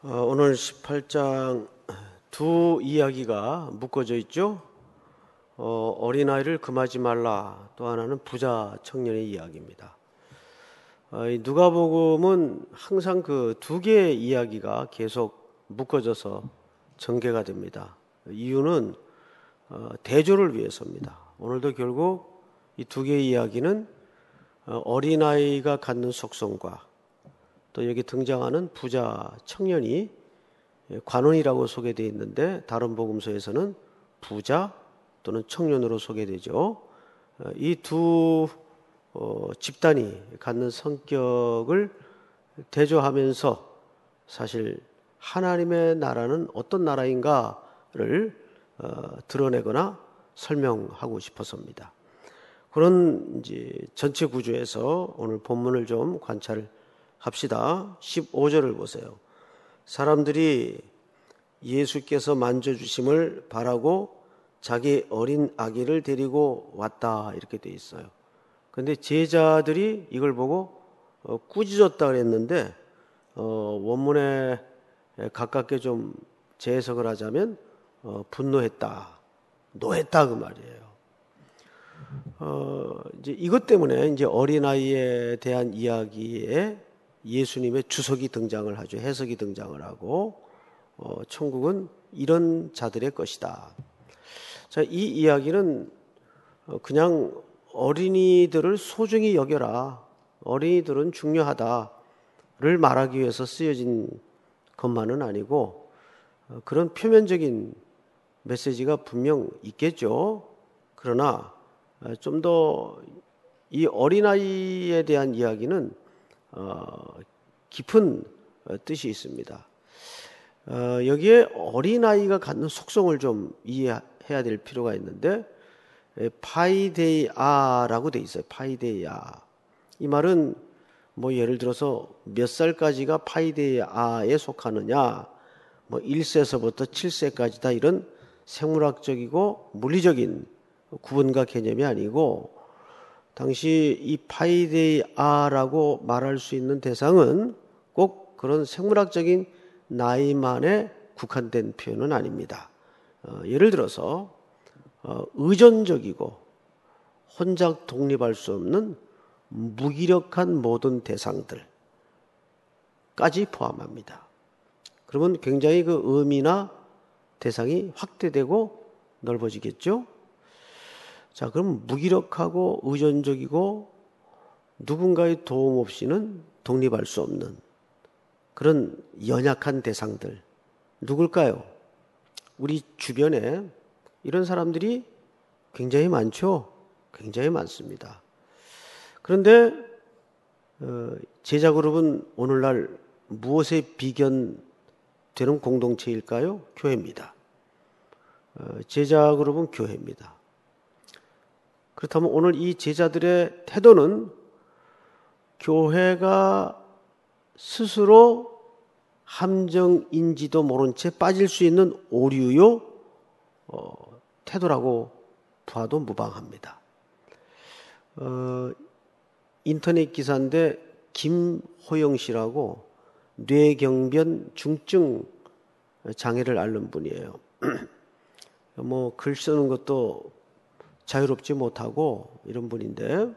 오늘 18장 두 이야기가 묶어져 있죠. 어린아이를 금하지 말라, 또 하나는 부자 청년의 이야기입니다. 이 누가복음은 항상 그 두 개의 이야기가 계속 묶어져서 전개가 됩니다. 이유는 대조를 위해서입니다. 오늘도 결국 이 두 개의 이야기는 어린아이가 갖는 속성과 또 여기 등장하는 부자 청년이 관원이라고 소개되어 있는데 다른 복음서에서는 부자 또는 청년으로 소개되죠. 이 두 집단이 갖는 성격을 대조하면서 사실 하나님의 나라는 어떤 나라인가를 드러내거나 설명하고 싶어서입니다. 그런 이제 전체 구조에서 오늘 본문을 좀 관찰합시다. 15절을 보세요. 사람들이 예수께서 만져주심을 바라고 자기 어린 아기를 데리고 왔다, 이렇게 돼 있어요. 그런데 제자들이 이걸 보고 꾸짖었다 그랬는데 원문에 가깝게 좀 재해석을 하자면 분노했다, 노했다, 그 말이에요. 이제 이것 때문에 이제 어린아이에 대한 이야기에 예수님의 주석이 등장을 하죠. 해석이 등장을 하고 천국은 이런 자들의 것이다. 자, 이 이야기는 그냥 어린이들을 소중히 여겨라, 어린이들은 중요하다를 말하기 위해서 쓰여진 것만은 아니고 그런 표면적인 메시지가 분명 있겠죠. 그러나 좀 더 이 어린아이에 대한 이야기는 깊은 뜻이 있습니다. 여기에 어린아이가 갖는 속성을 좀 이해해야 될 필요가 있는데 파이데이아라고 돼 있어요. 파이데이아. 이 말은 뭐 예를 들어서 몇 살까지가 파이데이아에 속하느냐, 뭐 1세서부터 7세까지다, 이런 생물학적이고 물리적인 구분과 개념이 아니고 당시 이 파이데이아라고 말할 수 있는 대상은 꼭 그런 생물학적인 나이만에 국한된 표현은 아닙니다. 예를 들어서 의존적이고 혼자 독립할 수 없는 무기력한 모든 대상들까지 포함합니다. 그러면 굉장히 그 의미나 대상이 확대되고 넓어지겠죠? 자, 그럼 무기력하고 의존적이고 누군가의 도움 없이는 독립할 수 없는 그런 연약한 대상들, 누굴까요? 우리 주변에 이런 사람들이 굉장히 많죠? 굉장히 많습니다. 그런데 제자 그룹은 오늘날 무엇에 비견되는 공동체일까요? 교회입니다. 제자 그룹은 교회입니다. 그렇다면 오늘 이 제자들의 태도는 교회가 스스로 함정인지도 모른 채 빠질 수 있는 오류요 태도라고 봐도 무방합니다. 인터넷 기사인데 김호영 씨라고 뇌경변 중증 장애를 앓는 분이에요. 뭐 글 쓰는 것도 자유롭지 못하고 이런 분인데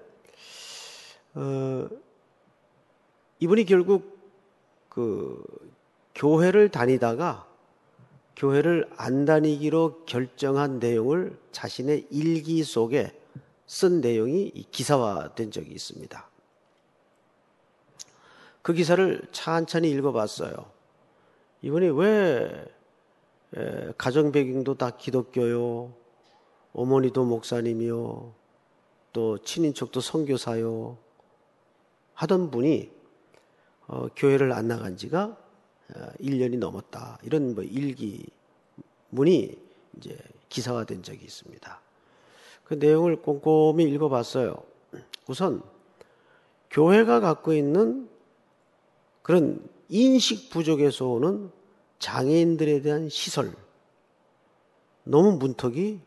이분이 결국 그 교회를 다니다가 교회를 안 다니기로 결정한 내용을 자신의 일기 속에 쓴 내용이 기사화된 적이 있습니다. 그 기사를 찬찬히 읽어봤어요. 이분이 왜 가정 배경도 다 기독교요, 어머니도 목사님이요, 또 친인척도 선교사요 하던 분이 교회를 안 나간 지가 1년이 넘었다, 이런 뭐 일기문이 이제 기사화된 적이 있습니다. 그 내용을 꼼꼼히 읽어봤어요. 우선 교회가 갖고 있는 그런 인식 부족에서 오는 장애인들에 대한 시설, 너무 문턱이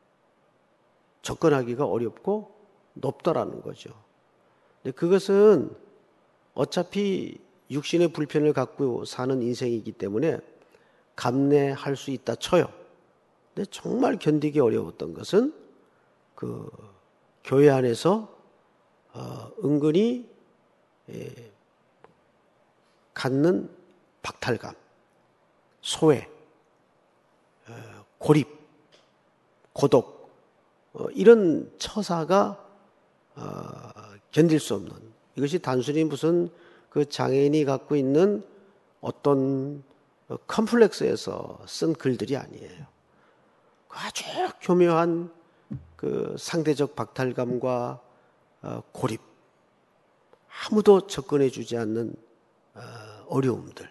접근하기가 어렵고 높다라는 거죠. 근데 그것은 어차피 육신의 불편을 갖고 사는 인생이기 때문에 감내할 수 있다 쳐요. 근데 정말 견디기 어려웠던 것은 그 교회 안에서 은근히 갖는 박탈감, 소외, 고립, 고독, 이런 처사가 견딜 수 없는, 이것이 단순히 무슨 그 장애인이 갖고 있는 어떤 컴플렉스에서 쓴 글들이 아니에요. 아주 교묘한 그 상대적 박탈감과 고립, 아무도 접근해 주지 않는 어려움들,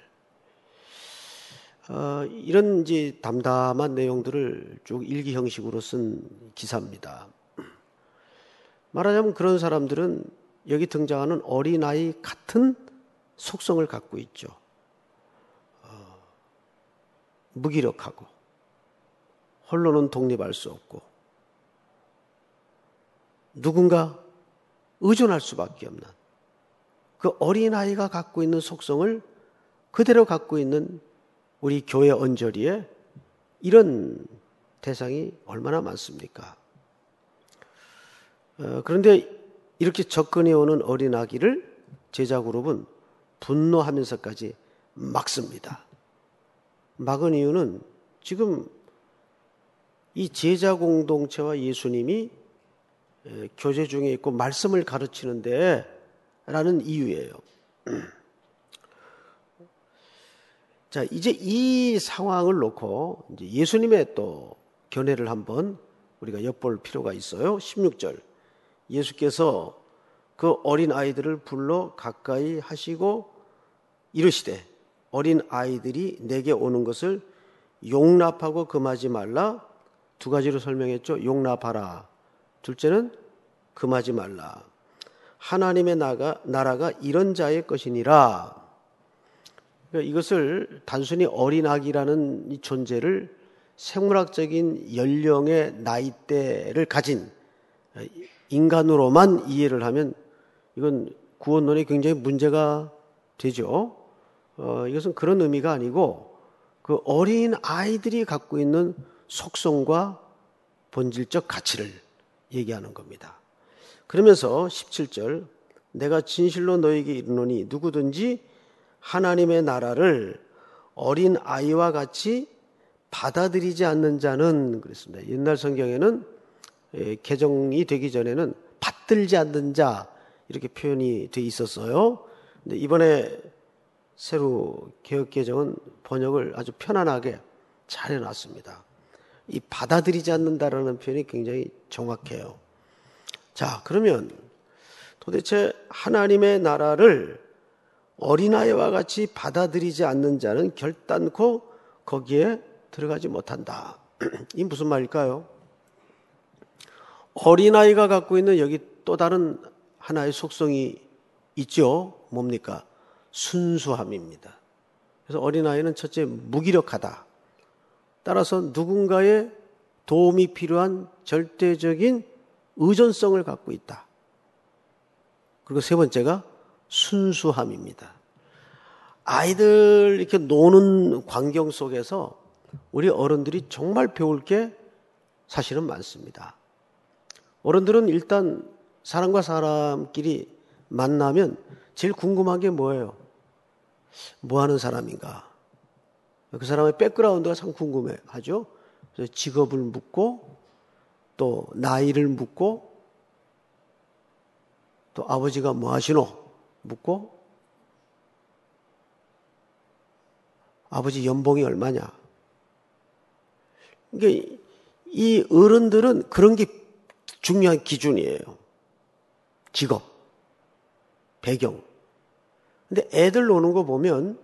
이런 이제 담담한 내용들을 쭉 일기 형식으로 쓴 기사입니다. 말하자면 그런 사람들은 여기 등장하는 어린아이 같은 속성을 갖고 있죠. 무기력하고 홀로는 독립할 수 없고 누군가 의존할 수밖에 없는 그 어린아이가 갖고 있는 속성을 그대로 갖고 있는 우리 교회 언저리에 이런 대상이 얼마나 많습니까? 그런데 이렇게 접근해 오는 어린아기를 제자그룹은 분노하면서까지 막습니다. 막은 이유는 지금 이 제자 공동체와 예수님이 교제 중에 있고 말씀을 가르치는데 라는 이유예요. 자, 이제 이 상황을 놓고 이제 예수님의 또 견해를 한번 우리가 엿볼 필요가 있어요. 16절. 예수께서 그 어린 아이들을 불러 가까이 하시고 이르시되 어린 아이들이 내게 오는 것을 용납하고 금하지 말라. 두 가지로 설명했죠. 용납하라. 둘째는 금하지 말라. 하나님의 나라가 이런 자의 것이니라. 이것을 단순히 어린아기라는 이 존재를 생물학적인 연령의 나이대를 가진 인간으로만 이해를 하면 이건 구원론에 굉장히 문제가 되죠. 이것은 그런 의미가 아니고 그 어린 아이들이 갖고 있는 속성과 본질적 가치를 얘기하는 겁니다. 그러면서 17절 내가 진실로 너에게 이르노니 누구든지 하나님의 나라를 어린 아이와 같이 받아들이지 않는 자는 그랬습니다. 옛날 성경에는 개정이 되기 전에는 받들지 않는 자 이렇게 표현이 돼 있었어요. 근데 이번에 새로 개역개정은 번역을 아주 편안하게 잘 해놨습니다. 이 받아들이지 않는다라는 표현이 굉장히 정확해요. 자, 그러면 도대체 하나님의 나라를 어린아이와 같이 받아들이지 않는 자는 결단코 거기에 들어가지 못한다. 이 무슨 말일까요? 어린아이가 갖고 있는 여기 또 다른 하나의 속성이 있죠. 뭡니까? 순수함입니다. 그래서 어린아이는 첫째 무기력하다. 따라서 누군가의 도움이 필요한 절대적인 의존성을 갖고 있다. 그리고 세 번째가 순수함입니다. 아이들 이렇게 노는 광경 속에서 우리 어른들이 정말 배울 게 사실은 많습니다. 어른들은 일단 사람과 사람끼리 만나면 제일 궁금한 게 뭐예요? 뭐 하는 사람인가? 그 사람의 백그라운드가 참 궁금해하죠. 그래서 직업을 묻고 또 나이를 묻고 또 아버지가 뭐 하시노? 묻고 아버지 연봉이 얼마냐? 그러니까 이 어른들은 그런 게 중요한 기준이에요. 직업, 배경. 근데 애들 노는 거 보면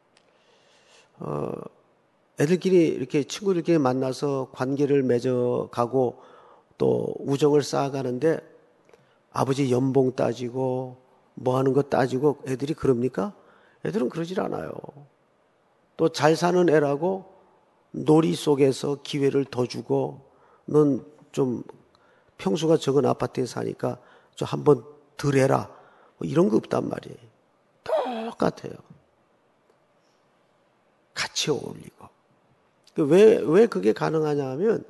애들끼리 이렇게 친구들끼리 만나서 관계를 맺어가고 또 우정을 쌓아가는데 아버지 연봉 따지고 뭐 하는 거 따지고 애들이 그럽니까? 애들은 그러질 않아요. 또 잘 사는 애라고 놀이 속에서 기회를 더 주고 넌 좀 평수가 적은 아파트에 사니까 좀 한번 덜 해라. 뭐 이런 거 없단 말이에요. 똑같아요. 같이 어울리고. 왜 그게 가능하냐 하면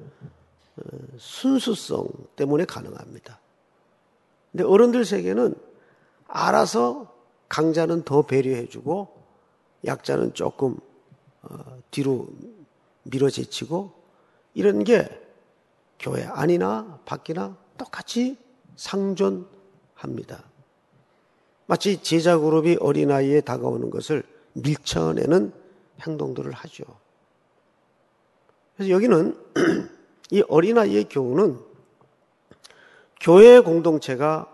순수성 때문에 가능합니다. 근데 어른들 세계는 알아서 강자는 더 배려해주고 약자는 조금 뒤로 밀어제치고 이런 게 교회 안이나 밖이나 똑같이 상존합니다. 마치 제자 그룹이 어린아이에 다가오는 것을 밀쳐내는 행동들을 하죠. 그래서 여기는 이 어린아이의 교훈은 교회 공동체가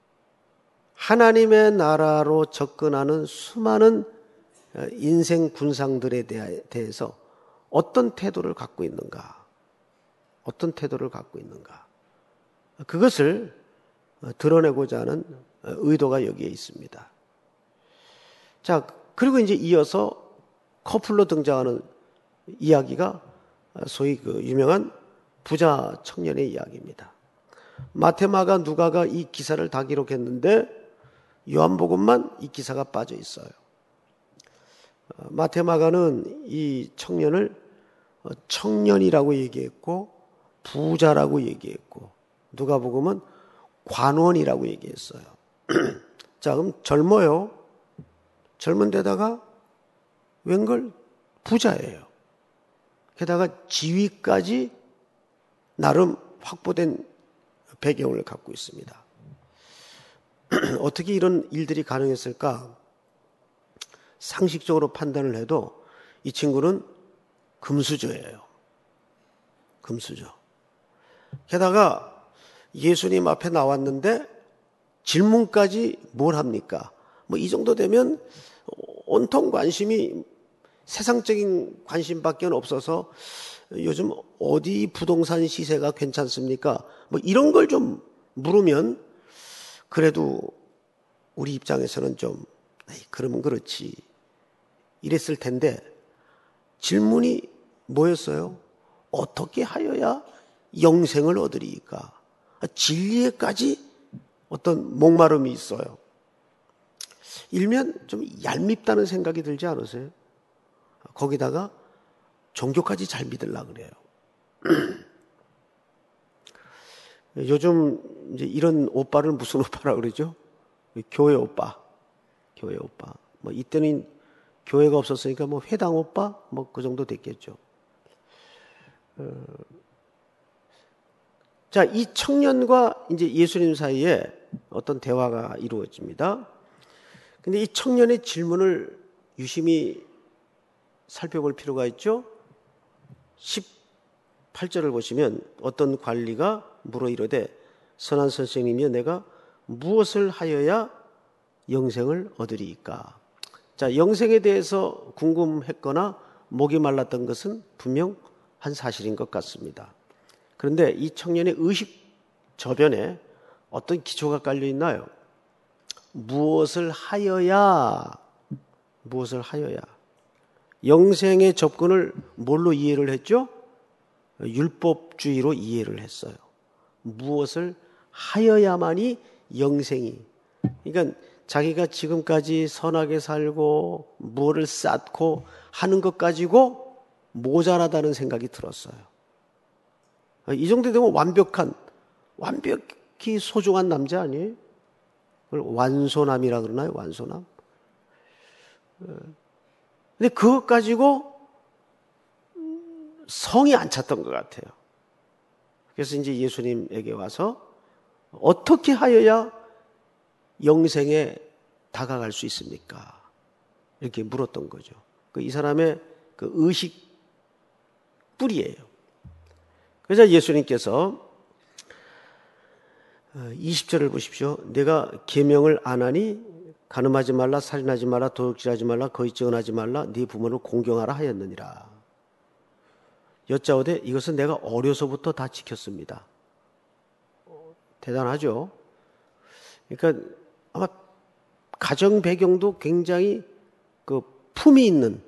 하나님의 나라로 접근하는 수많은 인생 군상들에 대해서 어떤 태도를 갖고 있는가? 어떤 태도를 갖고 있는가? 그것을 드러내고자 하는 의도가 여기에 있습니다. 자, 그리고 이제 이어서 커플로 등장하는 이야기가 소위 그 유명한 부자 청년의 이야기입니다. 마테마가 누가가 이 기사를 다 기록했는데 요한복음만 이 기사가 빠져 있어요. 마테마가는 이 청년을 청년이라고 얘기했고 부자라고 얘기했고 누가복음은 관원이라고 얘기했어요. 자, 그럼 젊어요. 젊은 데다가 웬걸 부자예요. 게다가 지위까지 나름 확보된 배경을 갖고 있습니다. 어떻게 이런 일들이 가능했을까? 상식적으로 판단을 해도 이 친구는 금수저예요. 금수저. 게다가 예수님 앞에 나왔는데 질문까지 뭘 합니까? 뭐 이 정도 되면 온통 관심이 세상적인 관심밖에 없어서 요즘 어디 부동산 시세가 괜찮습니까? 뭐 이런 걸 좀 물으면 그래도 우리 입장에서는 좀 그러면 그렇지 이랬을 텐데 질문이 뭐였어요? 어떻게 하여야 영생을 얻으리까? 진리에까지 어떤 목마름이 있어요. 일면 좀 얄밉다는 생각이 들지 않으세요? 거기다가 종교까지 잘 믿으려고 그래요. 요즘 이제 이런 오빠를 무슨 오빠라고 그러죠? 교회 오빠. 교회 오빠. 뭐 이때는 교회가 없었으니까 뭐 회당 오빠? 뭐 그 정도 됐겠죠. 자, 이 청년과 이제 예수님 사이에 어떤 대화가 이루어집니다. 근데 이 청년의 질문을 유심히 살펴볼 필요가 있죠. 18절을 보시면 어떤 관리가 물어 이르되 선한 선생님이여 내가 무엇을 하여야 영생을 얻으리이까? 자, 영생에 대해서 궁금했거나 목이 말랐던 것은 분명 한 사실인 것 같습니다. 그런데 이 청년의 의식 저변에 어떤 기초가 깔려 있나요? 무엇을 하여야 영생의 접근을 뭘로 이해를 했죠? 율법주의로 이해를 했어요. 무엇을 하여야만이 영생이. 그러니까 자기가 지금까지 선하게 살고 무엇을 쌓고 하는 것 가지고 모자라다는 생각이 들었어요. 이 정도 되면 완벽히 소중한 남자 아니에요? 그걸 완소남이라 그러나요? 완소남? 근데 그것 가지고 성이 안 찼던 것 같아요. 그래서 이제 예수님에게 와서 어떻게 하여야 영생에 다가갈 수 있습니까? 이렇게 물었던 거죠. 이 사람의 그 의식 뿌리예요. 그래서 예수님께서 20절을 보십시오. 내가 계명을 안 하니 간음하지 말라, 살인하지 말라, 도둑질하지 말라, 거짓 증언하지 말라, 네 부모를 공경하라 하였느니라. 여짜오되 이것은 내가 어려서부터 다 지켰습니다. 대단하죠? 그러니까 아마 가정 배경도 굉장히 그 품이 있는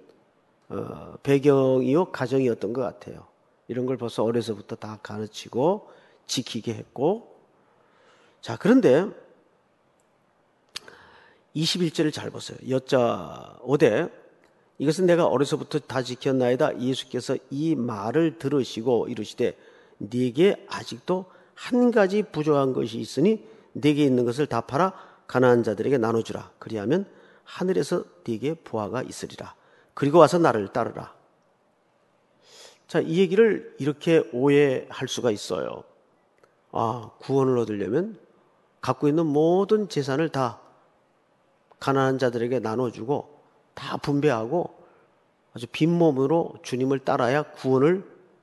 배경이요 가정이었던 것 같아요. 이런 걸 벌써 어려서부터 다 가르치고 지키게 했고, 자, 그런데 21절을 잘 보세요. 여짜오되 이것은 내가 어려서부터 다 지켰나이다. 예수께서 이 말을 들으시고 이르시되 네게 아직도 한 가지 부족한 것이 있으니 네게 있는 것을 다 팔아 가난한 자들에게 나눠주라. 그리하면 하늘에서 네게 보화가 있으리라. 그리고 와서 나를 따르라. 자, 이 얘기를 이렇게 오해할 수가 있어요. 아, 구원을 얻으려면 갖고 있는 모든 재산을 다 가난한 자들에게 나눠주고 다 분배하고 아주 빈몸으로 주님을 따라야 구원을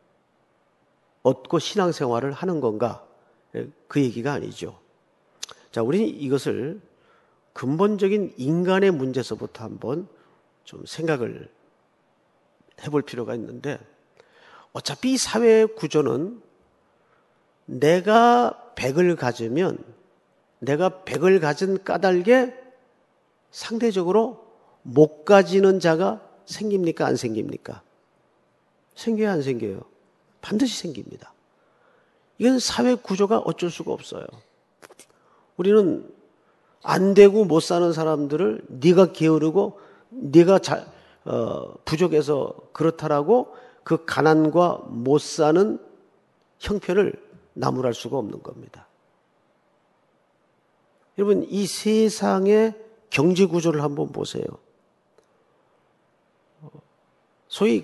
얻고 신앙생활을 하는 건가? 그 얘기가 아니죠. 자, 우리는 이것을 근본적인 인간의 문제에서부터 한번 좀 생각을 해볼 필요가 있는데, 어차피 이 사회 구조는 내가 100을 가지면 내가 100을 가진 까닭에 상대적으로 못 가지는 자가 생깁니까? 안 생깁니까? 생겨요? 안 생겨요? 반드시 생깁니다. 이건 사회 구조가 어쩔 수가 없어요. 우리는 안 되고 못 사는 사람들을 네가 게으르고 네가 부족해서 그렇다라고 그 가난과 못 사는 형편을 나무랄 수가 없는 겁니다. 여러분, 이 세상의 경제 구조를 한번 보세요. 소위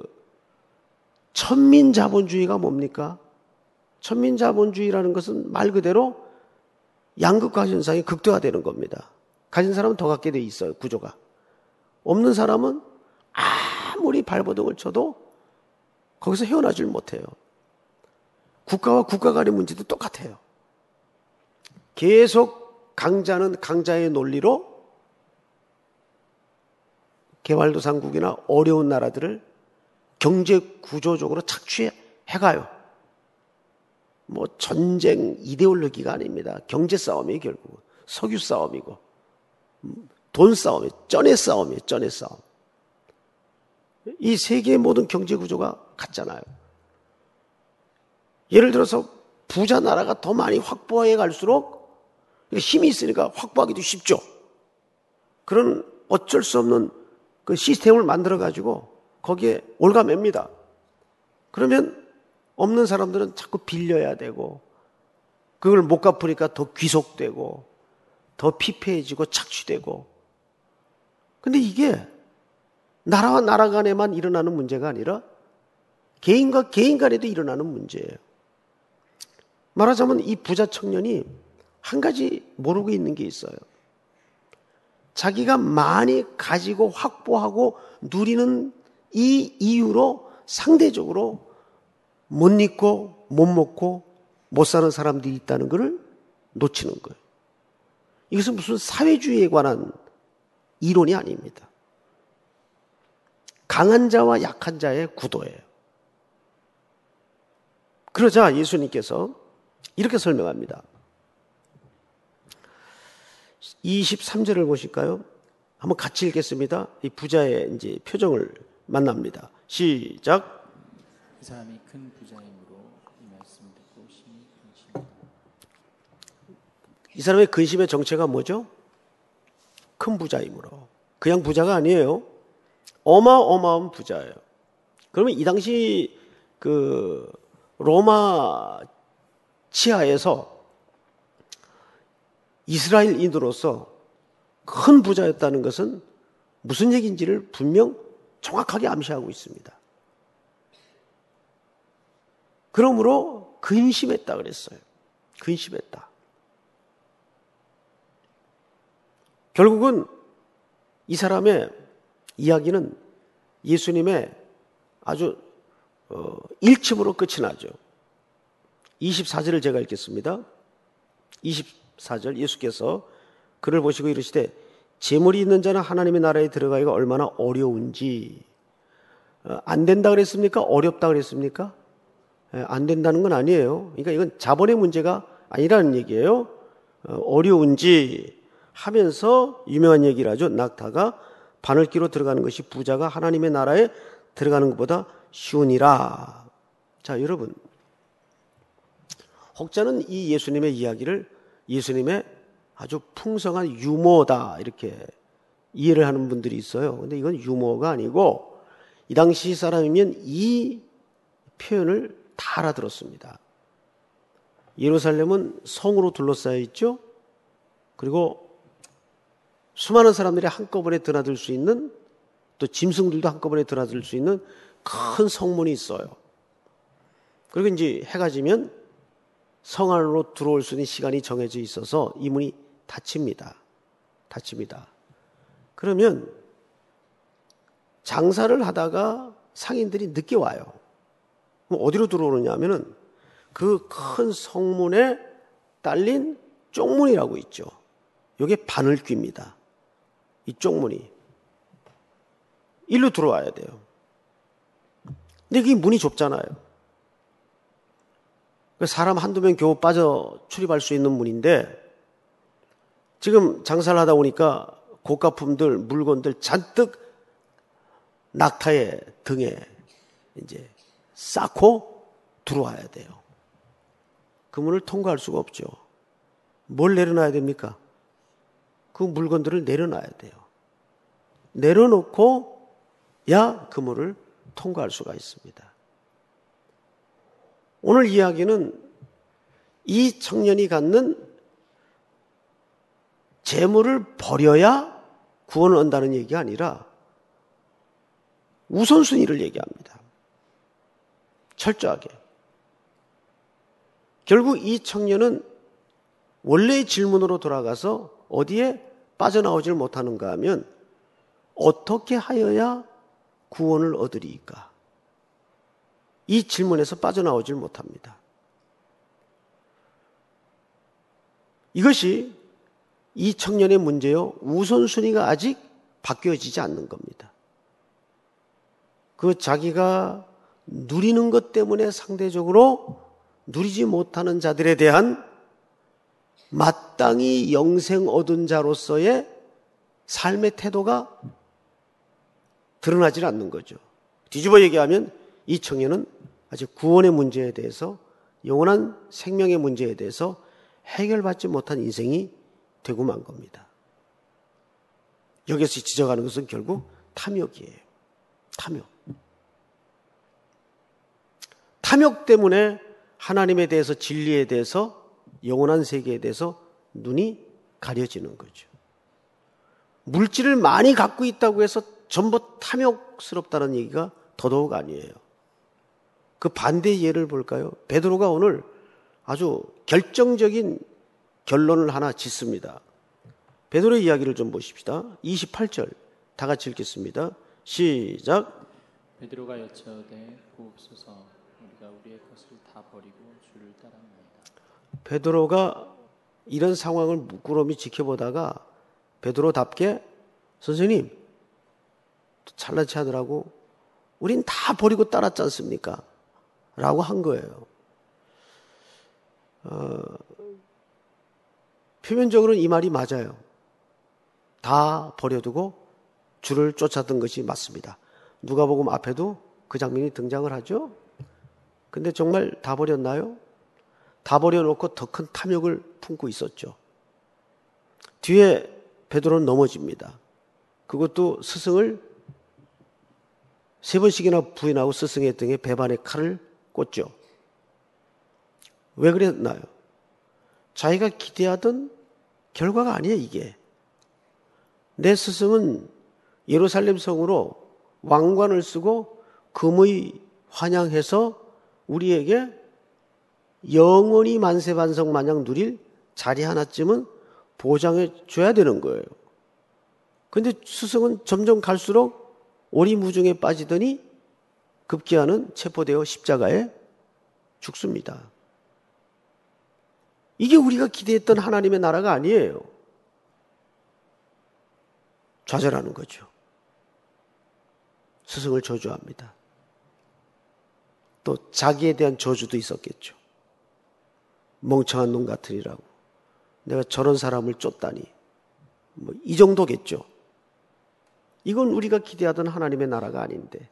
천민자본주의가 뭡니까? 천민자본주의라는 것은 말 그대로 양극화 현상이 극대화되는 겁니다. 가진 사람은 더 갖게 돼 있어요, 구조가. 없는 사람은 아무리 발버둥을 쳐도 거기서 헤어나질 못해요. 국가와 국가 간의 문제도 똑같아요. 계속 강자는 강자의 논리로 개발도상국이나 어려운 나라들을 경제 구조적으로 착취해가요. 뭐 전쟁 이데올로기가 아닙니다. 경제 싸움이 결국 석유 싸움이고 돈 싸움이 쩐의 싸움이에요. 쩐의 싸움. 이 세계의 모든 경제 구조가 같잖아요. 예를 들어서 부자 나라가 더 많이 확보해 갈수록 힘이 있으니까 확보하기도 쉽죠. 그런 어쩔 수 없는 그 시스템을 만들어 가지고 거기에 올가맵니다. 그러면 없는 사람들은 자꾸 빌려야 되고 그걸 못 갚으니까 더 귀속되고 더 피폐해지고 착취되고. 근데 이게 나라와 나라 간에만 일어나는 문제가 아니라 개인과 개인 간에도 일어나는 문제예요. 말하자면 이 부자 청년이 한 가지 모르고 있는 게 있어요. 자기가 많이 가지고 확보하고 누리는 이 이유로 상대적으로 못 입고 못 먹고 못 사는 사람들이 있다는 것을 놓치는 거예요. 이것은 무슨 사회주의에 관한 이론이 아닙니다. 강한 자와 약한 자의 구도예요. 그러자 예수님께서 이렇게 설명합니다. 23절을 보실까요? 한번 같이 읽겠습니다. 이 부자의 이제 표정을 만납니다. 시작. 그 사람이 큰 부자이므로 이 말씀 듣고 심히 근심하다. 이 사람의 근심의 정체가 뭐죠? 큰 부자이므로. 그냥 부자가 아니에요. 어마어마한 부자예요. 그러면 이 당시 그 로마 치하에서 이스라엘인으로서 큰 부자였다는 것은 무슨 얘기인지를 분명 정확하게 암시하고 있습니다. 그러므로 근심했다 그랬어요. 근심했다. 결국은 이 사람의 이야기는 예수님의 아주 일침으로 끝이 나죠. 24절을 제가 읽겠습니다. 24절 예수께서 그를 보시고 이르시되 재물이 있는 자는 하나님의 나라에 들어가기가 얼마나 어려운지. 안 된다 그랬습니까? 어렵다 그랬습니까? 안 된다는 건 아니에요. 그러니까 이건 자본의 문제가 아니라는 얘기예요. 어려운지 하면서 유명한 얘기를 하죠. 낙타가 바늘 끼로 들어가는 것이 부자가 하나님의 나라에 들어가는 것보다 쉬우니라. 자, 여러분, 혹자는 이 예수님의 이야기를 예수님의 아주 풍성한 유머다 이렇게 이해를 하는 분들이 있어요. 근데 이건 유머가 아니고 이 당시 사람이면 이 표현을 다 알아들었습니다. 예루살렘은 성으로 둘러싸여 있죠. 그리고 수많은 사람들이 한꺼번에 드나들 수 있는, 또 짐승들도 한꺼번에 드나들 수 있는 큰 성문이 있어요. 그리고 이제 해가 지면 성 안으로 들어올 수 있는 시간이 정해져 있어서 이 문이 닫힙니다. 그러면 장사를 하다가 상인들이 늦게 와요. 그럼 어디로 들어오느냐 하면은 그 큰 성문에 딸린 쪽문이라고 있죠. 이게 바늘귀입니다. 이 쪽문이. 일로 들어와야 돼요. 근데 이 문이 좁잖아요. 사람 한두 명 겨우 빠져 출입할 수 있는 문인데 지금 장사를 하다 보니까 고가품들, 물건들 잔뜩 낙타의 등에 이제 쌓고 들어와야 돼요. 그 문을 통과할 수가 없죠. 뭘 내려놔야 됩니까? 그 물건들을 내려놔야 돼요. 내려놓고 야 그 문을 통과할 수가 있습니다. 오늘 이야기는 이 청년이 갖는 재물을 버려야 구원을 얻는다는 얘기가 아니라 우선순위를 얘기합니다. 철저하게. 결국 이 청년은 원래의 질문으로 돌아가서 어디에 빠져나오질 못하는가 하면 어떻게 하여야 구원을 얻으리이까? 이 질문에서 빠져나오질 못합니다. 이것이 이 청년의 문제요. 우선순위가 아직 바뀌어지지 않는 겁니다. 그 자기가 누리는 것 때문에 상대적으로 누리지 못하는 자들에 대한 마땅히 영생 얻은 자로서의 삶의 태도가 드러나질 않는 거죠. 뒤집어 얘기하면 이 청년은 아직 구원의 문제에 대해서, 영원한 생명의 문제에 대해서 해결받지 못한 인생이 되고 만 겁니다. 여기서 지적하는 것은 결국 탐욕이에요. 탐욕 때문에 하나님에 대해서, 진리에 대해서, 영원한 세계에 대해서 눈이 가려지는 거죠. 물질을 많이 갖고 있다고 해서 전부 탐욕스럽다는 얘기가 더더욱 아니에요. 그 반대의 예를 볼까요? 베드로가 오늘 아주 결정적인 결론을 하나 짓습니다. 베드로의 이야기를 좀 보십시다. 28절 다 같이 읽겠습니다. 시작. 베드로가 여짜오되 보옵소서 우리가 우리의 것을 다 버리고 주를 따랐나이다. 베드로가 이런 상황을 묵구름이 지켜보다가 베드로답게 선생님 잘나치 하더라고 우린 다 버리고 따랐지 않습니까? 라고 한 거예요. 표면적으로는 이 말이 맞아요. 다 버려두고 주를 쫓았던 것이 맞습니다. 누가복음 앞에도 그 장면이 등장을 하죠. 근데 정말 다 버렸나요? 다 버려놓고 더 큰 탐욕을 품고 있었죠. 뒤에 베드로는 넘어집니다. 그것도 스승을 3번씩이나 부인하고 스승의 등에 배반의 칼을 꽂죠. 왜 그랬나요? 자기가 기대하던 결과가 아니에요, 이게. 내 스승은 예루살렘 성으로 왕관을 쓰고 금의 환양해서 우리에게 영원히 만세반성 마냥 누릴 자리 하나쯤은 보장해 줘야 되는 거예요. 그런데 스승은 점점 갈수록 오리무중에 빠지더니 급기야는 체포되어 십자가에 죽습니다. 이게 우리가 기대했던 하나님의 나라가 아니에요. 좌절하는 거죠. 스승을 저주합니다. 또 자기에 대한 저주도 있었겠죠. 멍청한 놈 같으리라고. 내가 저런 사람을 쫓다니. 이 정도겠죠. 이건 우리가 기대하던 하나님의 나라가 아닌데.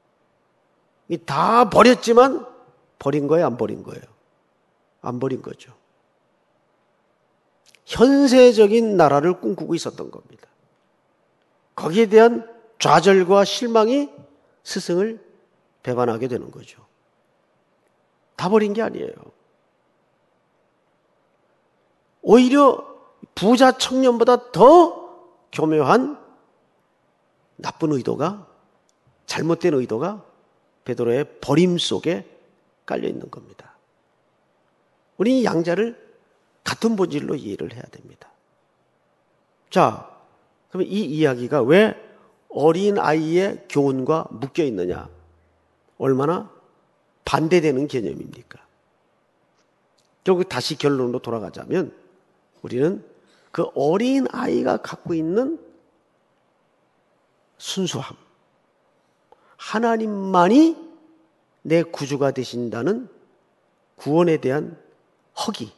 다 버렸지만 버린 거예요, 안 버린 거예요? 안 버린 거죠. 현세적인 나라를 꿈꾸고 있었던 겁니다. 거기에 대한 좌절과 실망이 스승을 배반하게 되는 거죠. 다 버린 게 아니에요. 오히려 부자 청년보다 더 교묘한 나쁜 의도가, 잘못된 의도가 베드로의 버림 속에 깔려 있는 겁니다. 우리 이 양자를 같은 본질로 이해를 해야 됩니다. 자, 그러면 이 이야기가 왜 어린 아이의 교훈과 묶여 있느냐? 얼마나 반대되는 개념입니까? 결국 다시 결론으로 돌아가자면 우리는 그 어린 아이가 갖고 있는 순수함, 하나님만이 내 구주가 되신다는 구원에 대한 허기,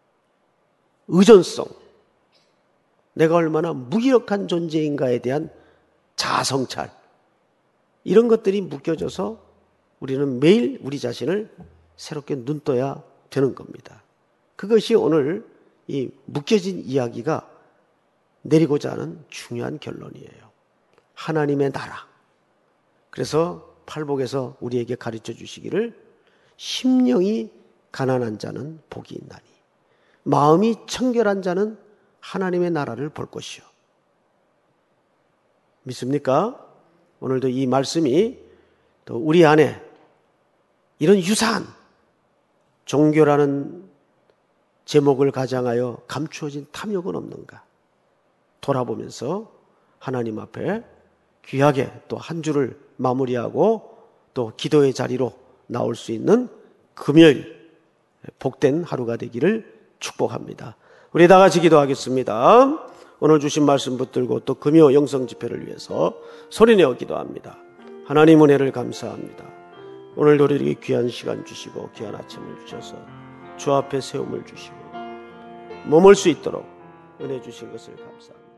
의존성, 내가 얼마나 무기력한 존재인가에 대한 자아성찰, 이런 것들이 묶여져서 우리는 매일 우리 자신을 새롭게 눈떠야 되는 겁니다. 그것이 오늘 이 묶여진 이야기가 내리고자 하는 중요한 결론이에요. 하나님의 나라. 그래서 팔복에서 우리에게 가르쳐 주시기를 심령이 가난한 자는 복이 있나니 마음이 청결한 자는 하나님의 나라를 볼 것이요. 믿습니까? 오늘도 이 말씀이 또 우리 안에 이런 유사한 종교라는 제목을 가장하여 감추어진 탐욕은 없는가? 돌아보면서 하나님 앞에 귀하게 또 한 주를 마무리하고 또 기도의 자리로 나올 수 있는 금요일 복된 하루가 되기를 축복합니다. 우리 다 같이 기도하겠습니다. 오늘 주신 말씀 붙들고 또 금요 영성 집회를 위해서 소리내어 기도합니다. 하나님 은혜를 감사합니다. 오늘도 우리에게 귀한 시간 주시고 귀한 아침을 주셔서 주 앞에 세움을 주시고 머물 수 있도록 은혜 주신 것을 감사합니다.